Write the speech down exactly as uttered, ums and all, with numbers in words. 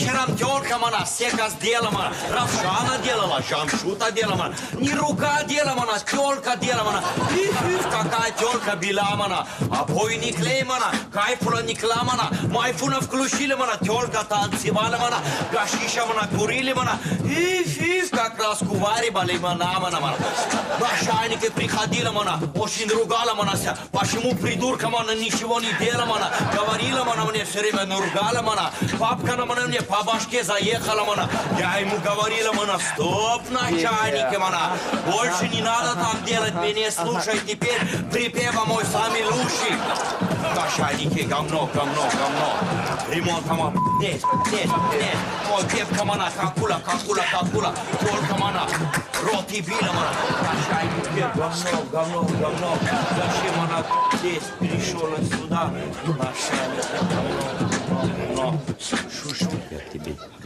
вечером тёлка, мана, сека сделала, мана. Равшана делала, Жамшута делала, мана. Не рука делала, мана, тёлка делала, мана. Их, какая тёлка била, мана. А бой не клей, мана. Кайфула не кла, мана. Майфуна включили, мана. Тёлка танцевала, мана. Гашиша, мана, курили, мана. Их, их, как раз куваривали, мана, мана, мана. Начальники приходила, мана. Очень ругала, мана. Почему придурка, мана, ничего не делала, мана. Говорила, мана, мне все время ругала, мана. Папка на мне по башке заехала, мана. Я ему говорила, мана, стоп, начальники, мана. Больше не надо так делать, меня слушай теперь. Припева мой самый лучший. Начальники, говно, говно, говно. Ремонт, мана, нет, нет, нет. Мой пепка, мана, какула, какула, какула. Только, мана, рот и била, мана. Начальники, говно, говно, говно. Зачем, мана, здесь перешел сюда? Начальники, говно, говно. Шушу я тебе.